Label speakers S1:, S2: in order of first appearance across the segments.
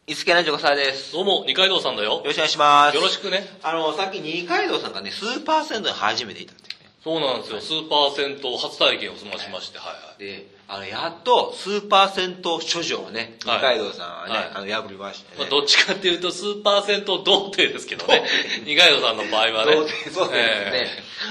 S1: 伊助なじょこさです。
S2: どうも、二階堂さんだよ。
S1: よろしくお願いします。
S2: よろしくね。
S1: さっき二階堂さんがね、スーパー銭湯に初めていたんですよね。
S2: そうなんですよ。スーパー銭湯初体験を済ましまして、はいはい。
S1: で、やっとスーパー銭湯処女をね、二階堂さんはね、破りましてね。
S2: どっちかっていうと、スーパー銭湯童貞ですけどね。二階堂さんの場合はね。
S1: そうですね。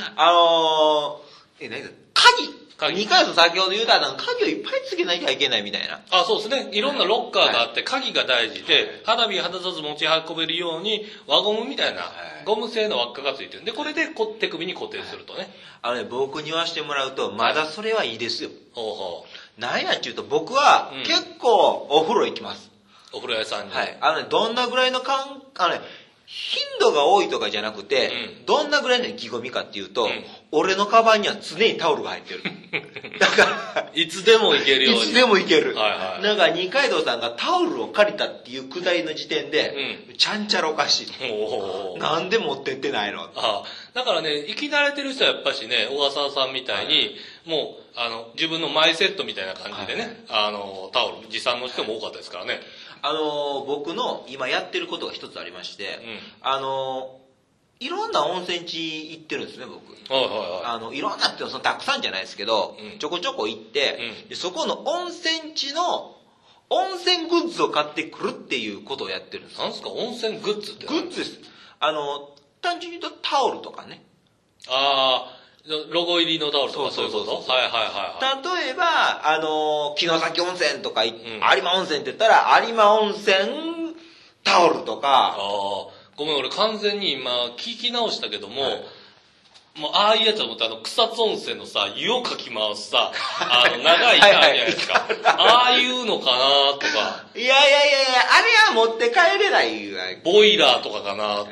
S1: 何だ、鍵二階堂さん先ほど言うたら、鍵をいっぱいつけなきゃいけないみたいな。
S2: あ、そうですね。いろんなロッカーがあって、鍵が大事で、肌身離さず持ち運べるように、輪ゴムみたいな、ゴム製の輪っかがついてるんで、これで手首に固定するとね。
S1: 僕に言わせてもらうと、まだそれはいいですよ。
S2: ほうほ
S1: う。なんやっちゅうと、僕は結構お風呂行きます。
S2: お風呂屋さんに。
S1: はい。どんなぐらいの頻度が多いとかじゃなくて、どんなぐらいの意気込みかっていうと、俺のカバンには常にタオルが入ってる。だから、
S2: いつでも行けるように。
S1: いつでも行ける。
S2: はいはい。
S1: なんか二階堂さんがタオルを借りたっていうくだりの時点で、ちゃんちゃらおかしい。なんで持ってってないの？
S2: だからね、生き慣れてる人はやっぱしね、小笠原さんみたいに、もう、自分のマイセットみたいな感じでね、タオル、持参の人も多かったですからね。
S1: 僕の今やってることが一つありまして、いろんな温泉地行ってるんですね、僕。いろんなってたくさんじゃないですけど、ちょこちょこ行って、でそこの温泉地の温泉グッズを買ってくるっていうことをやってるんです。
S2: なんすか、温泉グッズって？
S1: グッズです。単純に言うとタオルとかね。
S2: ロゴ入りのタオルとかそういうこと？
S1: 例えば、城崎温泉とか、有馬温泉って言ったら、有馬温泉タオルとか。
S2: ごめん、俺完全に今聞き直したけども、もうああいうやつは思って草津温泉のさ、湯をかき回すさ、長い板あるじゃないですか。ああいうのかなとか。
S1: いや、あれは持って帰れないわ。
S2: ボイラーとかかなとか。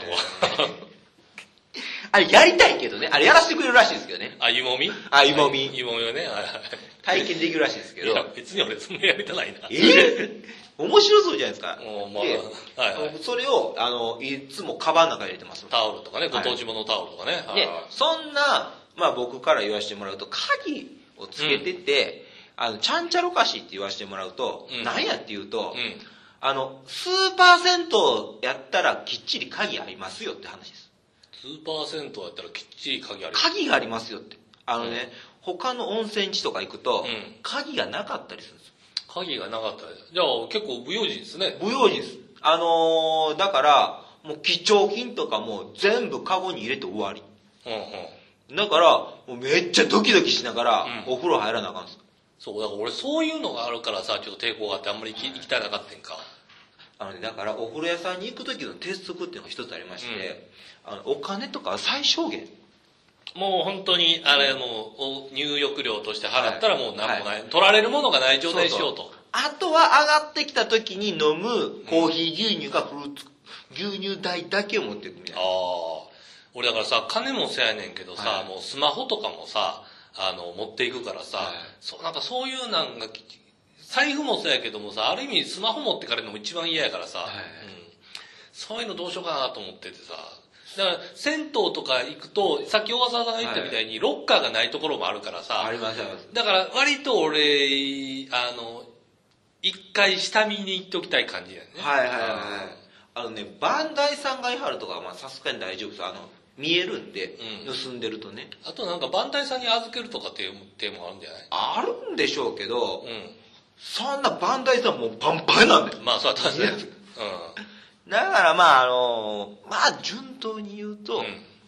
S1: あれやりたいけどね。あれやらせてくれるらしいですけどね。
S2: 湯もみ？
S1: 湯もみ。
S2: 湯もみをね。
S1: 体験できるらしいですけど。
S2: いや、別に俺そんなやりたないな。
S1: 面白そうじゃないですか。それを、いつもカバンの中に入れてます。
S2: タオルとかね、ご当地物タオルとかね。
S1: で、そんな、僕から言わせてもらうと、鍵をつけてて、ちゃんちゃらおかしいって言わせてもらうと、なんやって言うと、スーパー銭湯やったらきっちり鍵ありますよって話です。
S2: スーパー銭湯やったらきっちり鍵あります。
S1: 鍵がありますよって。他の温泉地とか行くと、鍵がなかったりするんですよ。
S2: 鍵がなかったり。じゃあ結構不用心ですね。
S1: 不用心です。だから、もう貴重品とかも全部カゴに入れて終わり。だから、もうめっちゃドキドキしながら、お風呂入らなあかんす。
S2: そう、だから俺そういうのがあるからさ、ちょっと抵抗があってあんまり行きたいなかったんか。
S1: だからお風呂屋さんに行く時の鉄則っていうのが一つありまして、お金とかは最小限。
S2: もう本当に、入浴料として払ったらもう何もない。取られるものがない状態にしようと。
S1: あとは上がってきた時に飲むコーヒー牛乳かフルーツ、牛乳代だけを持っていくみたいな。
S2: 俺だからさ、金もせやねんけどさ、もうスマホとかもさ、持っていくからさ、なんかそういうなんが、財布もそうやけどもさ、ある意味スマホ持ってかれるのも一番嫌やからさ、そういうのどうしようかなと思っててさ、だから、銭湯とか行くと、さっき小笠原さんが言ったみたいに、ロッカーがないところもあるからさ、
S1: あります。
S2: だから、割と俺、一回下見に行っておきたい感じだよね。
S1: バンダイさんがいはるとかは、さすがに大丈夫です。見えるんで、盗んでるとね。
S2: あとなんか、バンダイさんに預けるとかっていう手もあるんじゃない？
S1: あるんでしょうけど、そんなバンダイさんもうパンパンなんだよ。
S2: まあ、そう確かに。
S1: だから順当に言うと、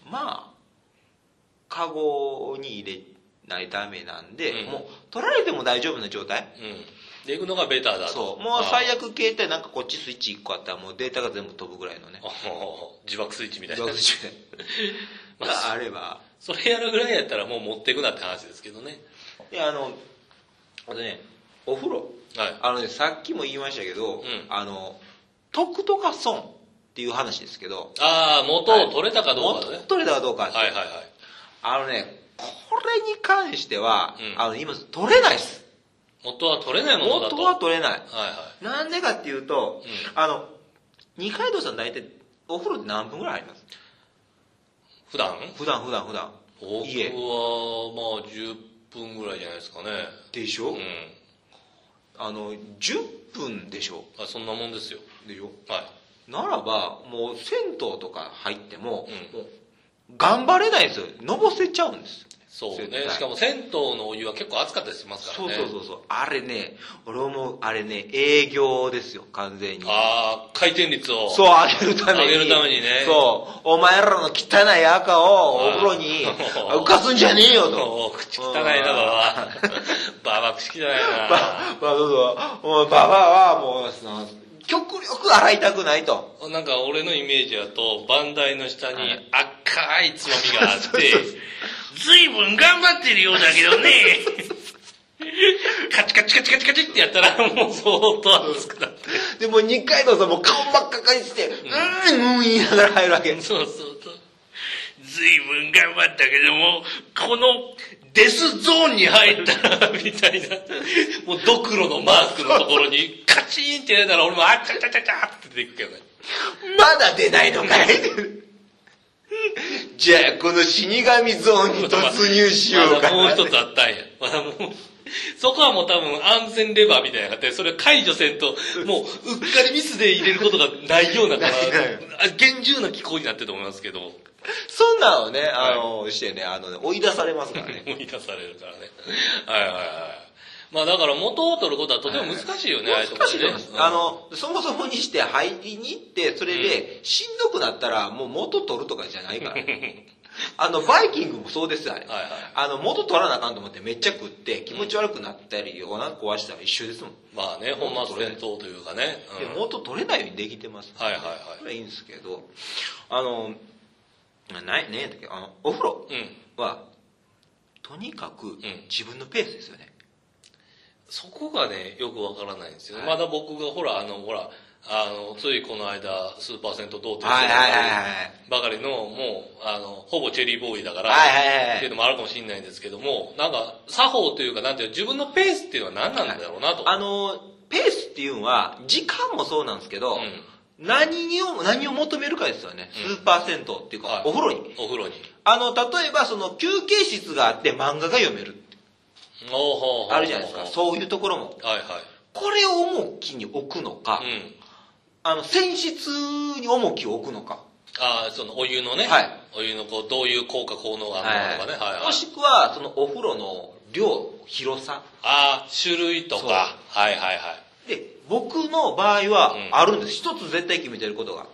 S1: カゴに入れないためなんで、もう取られても大丈夫な状態、
S2: で行くのがベターだと。
S1: そう。もう最悪携帯なんかこっちスイッチ1個あったらもうデータが全部飛ぶぐらいのね。
S2: 自爆スイッチみたいな。
S1: 自爆スイッチみたいな。があれば。
S2: それやるぐらいやったらもう持っていくなって話ですけどね。
S1: で、あとね、お風呂。さっきも言いましたけど、得とか損っていう話ですけど。
S2: 元を取れたかどうかね。
S1: 元取れたかどうか。これに関しては、今取れないです。
S2: 元は取れないものだと。
S1: 元は取れない。なんでかっていうと、二階堂さん大体お風呂って何分ぐらい入ります？
S2: 普段。
S1: 僕は
S2: まあ10分ぐらいじゃないですかね。
S1: でしょ？ 10分でしょ。
S2: そんなもんですよ。
S1: でしょ。
S2: はい。
S1: ならば、もう銭湯とか入っても、もう頑張れないんですよ。のぼせちゃうんです。
S2: そうね。しかも銭湯のお湯は結構熱かったりしますからね。
S1: そう。あれね、俺もあれね、営業ですよ、完全に。
S2: 回転率を。
S1: そう、上げるために。
S2: 上げるためにね。
S1: そう、お前らの汚い赤をお風呂に浮かすんじゃねえよと。
S2: 口汚いな、ババ。ババ口汚いな。
S1: ババはもう、極力洗いたくないと。
S2: なんか俺のイメージだと、バンダイの下に赤いつまみがあって、ずいぶん頑張ってるようだけどね。カチカチカチカチカチってやったらもう相当熱くなって。
S1: でも二階堂さんも顔真っ赤かにして、言いながら入るわけ。
S2: そう。ずいぶん頑張ったけども、このデスゾーンに入ったら、みたいな、もうドクロのマークのところにカチーンってやったら俺もあっちゃちゃちゃちゃって出てくけどね。
S1: まだ出ないのかいじゃあ、この死神ゾーンに突入しようかな。
S2: もう一つあったんや。そこはもう多分安全レバーみたいなのがあって、それ解除せんと、もううっかりミスで入れることがないような、厳重な機構になってると思いますけど。
S1: そんなのね、してね、追い出されますからね。
S2: 追い出されるからね。はい。まあだから元を取ることはとても難しいよね、
S1: 難しいね。そもそもにして入りに行って、それでしんどくなったらもう元取るとかじゃないから。バイキングもそうですよ、あれ。元取らなあかんと思ってめっちゃ食って気持ち悪くなったり、お腹壊したら一緒ですもん。
S2: まあね、本末転倒というかね。
S1: 元取れないようにできてます。
S2: はい。
S1: それはいいんですけど、お風呂は、とにかく自分のペースですよね。
S2: そこがね、よくわからないんですよ。まだ僕がついこの間、スーパー銭湯童貞ばかりの、もう、ほぼチェリーボーイだから、っていうのもあるかもしれないんですけども、なんか、作法というか、なんていう自分のペースっていうのは何なんだろうなと。
S1: ペースっていうのは、時間もそうなんですけど、何を求めるかですよね。スーパー銭湯っていうか、お風呂に。
S2: お風呂に。
S1: 例えば、休憩室があって漫画が読める。あるじゃないですか。そういうところも。これを重きに置くのか、泉質に重きを置くのか。
S2: そのお湯のね。お湯のどういう効果効能があるのかね。
S1: もしくは、そのお風呂の量、広さ。
S2: 種類とか。
S1: で、僕の場合はあるんです。一つ絶対決めてることがあって。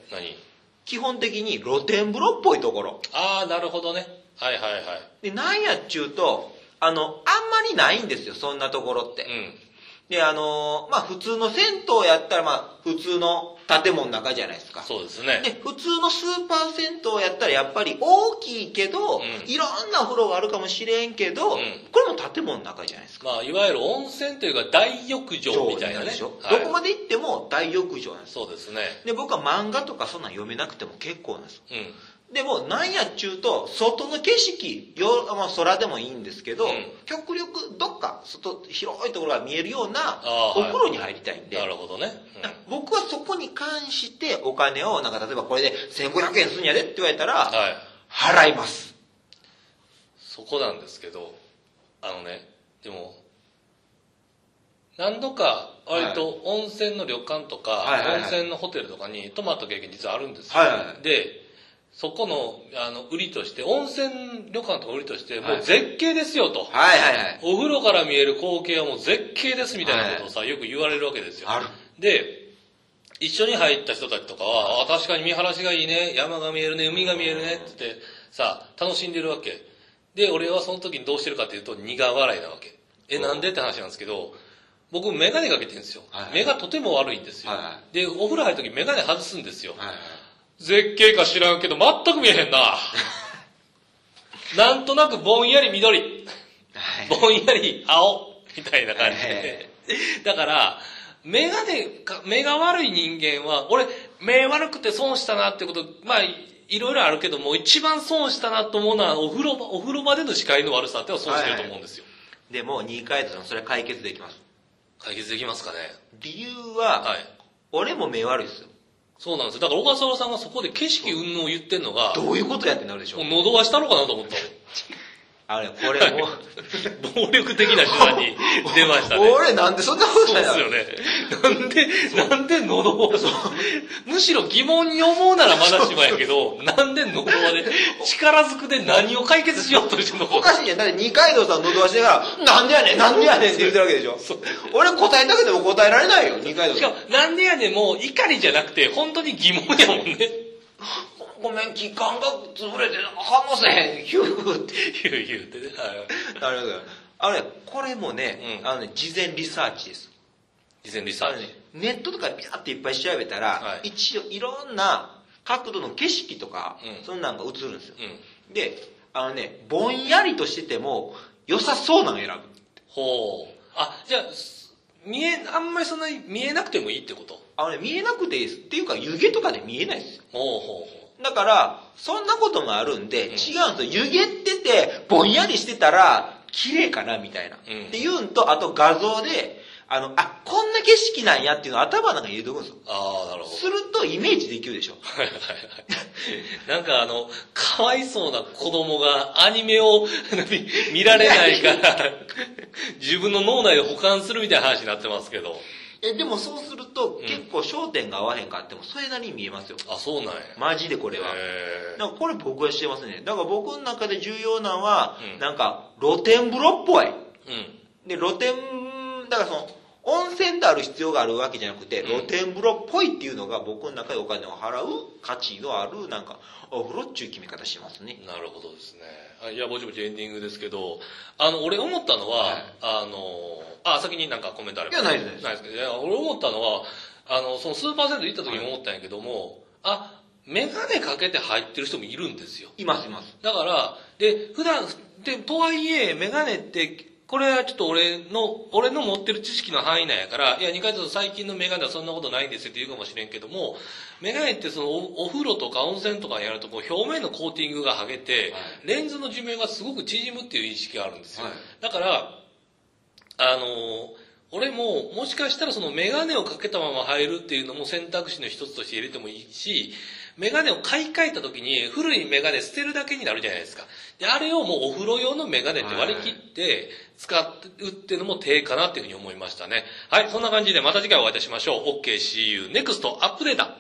S1: 基本的に露天風呂っぽいところ。
S2: なるほどね。
S1: で、なんやっちゅうと、あんまりないんですよ、そんなところって。で、普通の銭湯やったら、普通の建物の中じゃないですか。
S2: そうですね。
S1: で、普通のスーパー銭湯やったらやっぱり大きいけど、いろんなお風呂があるかもしれんけど、これも建物の中じゃないですか。
S2: いわゆる温泉というか大浴場みたいなね。
S1: どこまで行っても大浴場なんです。
S2: そうですね。
S1: で、僕は漫画とかそんなん読めなくても結構なんです。でも、なんやっちゅうと、外の景色、空でもいいんですけど、極力どっか、広いところが見えるような、お風呂に入りたいんで。
S2: なるほどね。
S1: 僕はそこに関してお金を、例えばこれで1500円するんやでって言われたら、払います。
S2: そこなんですけど、でも、何度か割と温泉の旅館とか、温泉のホテルとかに泊まった経験実はあるんですよ。で、そこの、売りとして、温泉旅館とか売りとして、もう絶景ですよと。お風呂から見える光景はもう絶景ですみたいなことをさ、よく言われるわけですよ。で、一緒に入った人たちとかは、確かに見晴らしがいいね、山が見えるね、海が見えるねって言ってさ、楽しんでるわけ。で、俺はその時にどうしてるかっていうと、苦笑いなわけ。なんでって話なんですけど、僕メガネかけてるんですよ。目がとても悪いんですよ。で、お風呂入る時メガネ外すんですよ。絶景か知らんけど全く見えへんな。なんとなくぼんやり緑、ぼんやり青みたいな感じで。だから、目が悪い人間は、俺、目悪くて損したなってこと、いろいろあるけども、一番損したなと思うのは、お風呂場での視界の悪さってのは損してると思うんですよ。
S1: でも、2回とそれは解決できます。
S2: 解決できますかね。
S1: 理由は、俺も目悪いですよ。
S2: そうなんですよ。だから小笠原さんがそこで景色云々を言ってんのが、
S1: どういうことやってなるでしょう。
S2: 喉はしたのかなと思った
S1: これも
S2: 暴力的な手段に出ましたね。
S1: 俺なんでそんなことないの？
S2: そうですよね。なんで喉を、むしろ疑問に思うならまだしもやけど、なんで喉輪で、力ずくで何を解決しようとしてんの？
S1: おかしいやん。だって二階堂さん喉輪しながら、なんでやねんって言ってるわけでしょ。俺答えたくても答えられないよ、二階堂さん。
S2: しかも、なんでやねんも怒りじゃなくて、本当に疑問やもんね。
S1: ごめん、気管が潰れて反応せへん、ヒューって。
S2: 言うてね。
S1: はい。これもね、事前リサーチです。
S2: 事前リサーチ。
S1: ネットとかビャーっていっぱい調べたら、一応いろんな角度の景色とか、そんなんが映るんですよ。で、ぼんやりとしてても、良さそうなの選ぶ。
S2: ほう。じゃあ、あんまりそんなに見えなくてもいいってこと？
S1: 見えなくていいです。っていうか、湯気とかで見えないですよ。
S2: ほう。
S1: だから、そんなこともあるんで、違うんですよ。湯気ってて、ぼんやりしてたら、綺麗かな、みたいな。っていうんと、あと画像で、こんな景色なんやっていうのを頭の中に入れておくんですよ。
S2: なるほど。
S1: すると、イメージできるでしょ。
S2: なんかかわいそうな子供がアニメを見られないから、自分の脳内で保管するみたいな話になってますけど。
S1: でもそうすると、結構焦点が合わへんかっても、それなりに見えますよ。
S2: そうなんや。
S1: マジでこれは。だからこれ僕はしてますね。だから僕の中で重要なのは、なんか、露天風呂っぽい。で、だから温泉である必要があるわけじゃなくて、露天風呂っぽいっていうのが僕の中でお金を払う価値のある、なんか、お風呂っていう決め方しますね。
S2: なるほどですね。いや、ぼちぼちエンディングですけど、俺思ったのは、先になんかコメントあれば。
S1: いや、ないです。
S2: ないですけど、俺思ったのは、そのスーパーセント行った時に思ったんやけども、メガネかけて入ってる人もいるんですよ。
S1: います。
S2: だから、普段、とはいえ、メガネって、これはちょっと俺の持ってる知識の範囲内やから、いや、二階堂最近のメガネはそんなことないんですよって言うかもしれんけども、メガネってお風呂とか温泉とかやると表面のコーティングが剥げて、レンズの寿命がすごく縮むっていう意識があるんですよ。だから、俺ももしかしたらメガネをかけたまま入るっていうのも選択肢の一つとして入れてもいいし、メガネを買い替えた時に古いメガネ捨てるだけになるじゃないですか。で、あれをもうお風呂用のメガネって割り切って使うっていうのも手かなっていうふうに思いましたね。はい、そんな感じでまた次回お会いいたしましょう。OK, see you next アップデート。